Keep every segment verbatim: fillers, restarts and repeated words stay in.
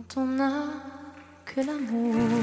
on n'a que l'amour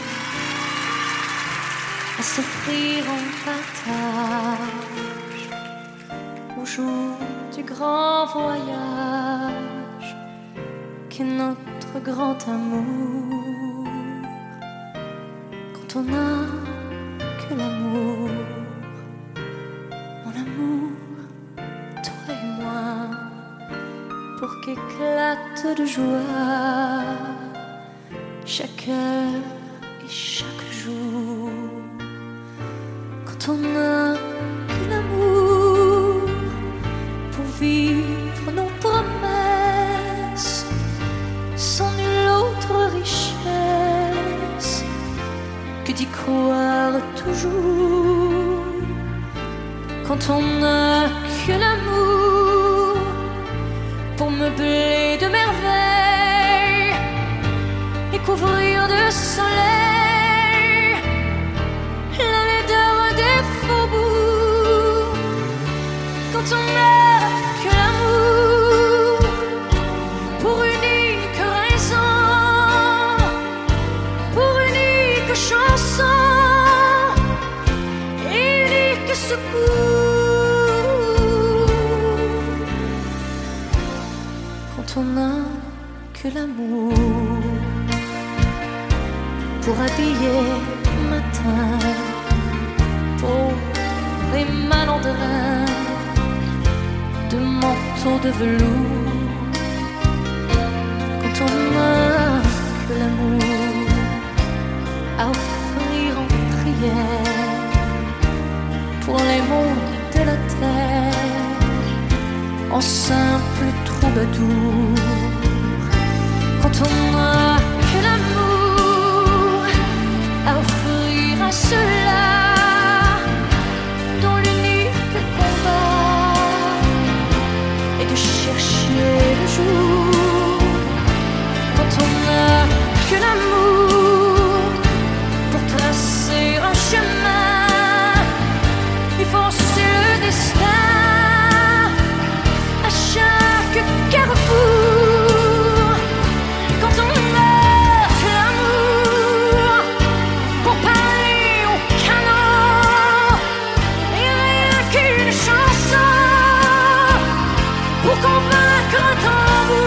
à s'offrir en partage au jour du grand voyage qu'est notre grand amour. Quand on n'a que l'amour, mon amour, toi et moi, pour qu'éclate de joie chaque heure et chaque jour. Quand on n'a que l'amour pour vivre nos promesses sans nulle autre richesse que d'y croire toujours. Quand on n'a que l'amour pour meubler de merveilles et couvrir de soleil la laideur des faubourgs. Quand on n'a que l'amour pour unique raison, pour unique chanson et unique secours. Quand on n'a que l'amour pour habiller matin, pauvre et malandrin de manteaux de velours. Quand on n'a que l'amour à offrir en prière pour les mots de la terre en simple troubadour. Quand on n'a que l'amour à offrir à ceux-là dont l'unique combat est de chercher le jour. Quand on n'a que l'amour pour tracer un chemin et forcer le destin à chaque carrefour. Quand on n'a que l'amour pour parler au canon et rien qu'une chanson pour convaincre un tambour.